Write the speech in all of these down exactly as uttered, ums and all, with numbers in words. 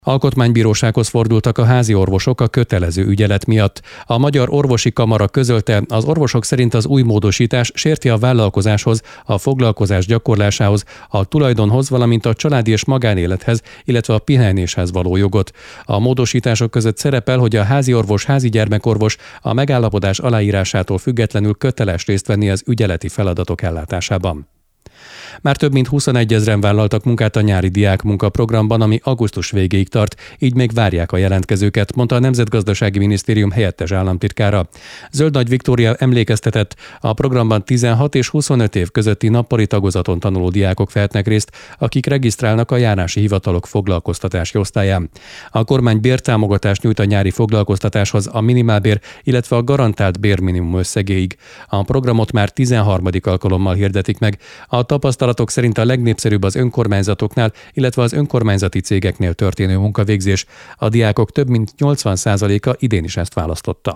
Alkotmánybírósághoz fordultak a házi orvosok a kötelező ügyelet miatt. A Magyar Orvosi Kamara közölte, az orvosok szerint az új módosítás sérti a vállalkozáshoz, a foglalkozás gyakorlásához, a tulajdonhoz, valamint a családi és magánélethez, illetve a pihenéshez való jogot. A módosítások között szerepel, hogy a házi orvos, házi gyermekorvos a megállapodás aláírásától függetlenül köteles részt venni az ügyeleti feladatok ellátásában. Már több mint huszonegyezren vállaltak munkát a nyári diákmunkaprogramban, ami augusztus végéig tart, így még várják a jelentkezőket, mondta a Nemzetgazdasági Minisztérium helyettes államtitkára. Zöld Nagy Viktória emlékeztetett, a programban tizenhat és huszonöt év közötti nappali tagozaton tanuló diákok vehetnek részt, akik regisztrálnak a járási hivatalok foglalkoztatási osztályán. A kormány bértámogatást nyújt a nyári foglalkoztatáshoz a minimálbér, illetve a garantált bérminimum összegéig. A programot már tizenharmadik alkalommal hirdetik meg. A tapasztalatok szerint a legnépszerűbb az önkormányzatoknál, illetve az önkormányzati cégeknél történő munkavégzés. A diákok több mint nyolcvan százaléka idén is ezt választotta.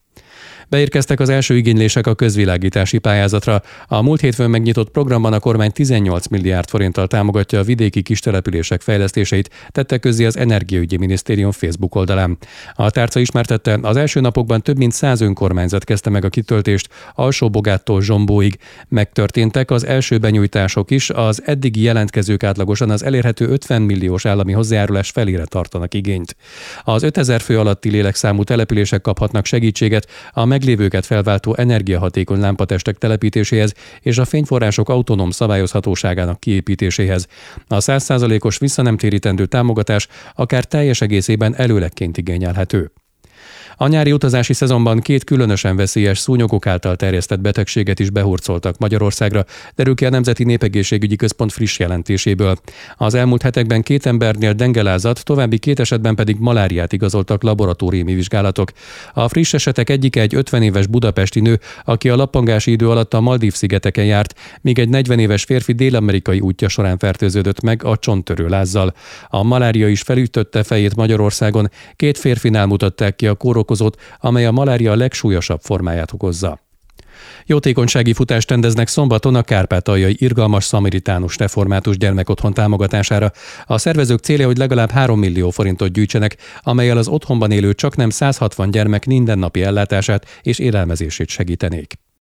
Beérkeztek az első igénylések a közvilágítási pályázatra. A múlt hétfőn megnyitott programban a kormány tizennyolc milliárd forinttal támogatja a vidéki kistelepülések fejlesztéseit, tette közzé az Energiaügyi Minisztérium Facebook oldalán. A tárca ismertette, az első napokban több mint száz önkormányzat kezdte meg a kitöltést, Alsó-Bogáttól Zsombóig. Megtörténtek az első benyújtások is, az eddigi jelentkezők átlagosan az elérhető ötven milliós állami hozzájárulás felére tartanak igényt. Az ötezer fő alatti lélekszámú települések kaphatnak segítséget a meglévőket felváltó energiahatékony lámpatestek telepítéséhez és a fényforrások autonóm szabályozhatóságának kiépítéséhez. A száz százalékos visszanemtérítendő támogatás akár teljes egészében előlegként igényelhető. A nyári utazási szezonban két különösen veszélyes szúnyogok által terjesztett betegséget is behurcoltak Magyarországra, derül ki a Nemzeti Népegészségügyi Központ friss jelentéséből. Az elmúlt hetekben két embernél dengelázat, további két esetben pedig maláriát igazoltak laboratóriumi vizsgálatok. A friss esetek egyike egy ötven éves budapesti nő, aki a lappangási idő alatt a Maldív-szigeteken járt, míg egy negyven éves férfi dél-amerikai útja során fertőződött meg a csonttörő lázzal. A malária is felütötte fejét Magyarországon, két férfinál mutatták ki a kórokozót, amely a malária a legsúlyosabb formáját okozza. Jótékonysági futást rendeznek szombaton a kárpátaljai Irgalmas Szamaritánus Református Gyermekotthon támogatására. A szervezők célja, hogy legalább három millió forintot gyűjtsenek, amellyel az otthonban élő csaknem száz hatvan gyermek mindennapi ellátását és élelmezését segítenék.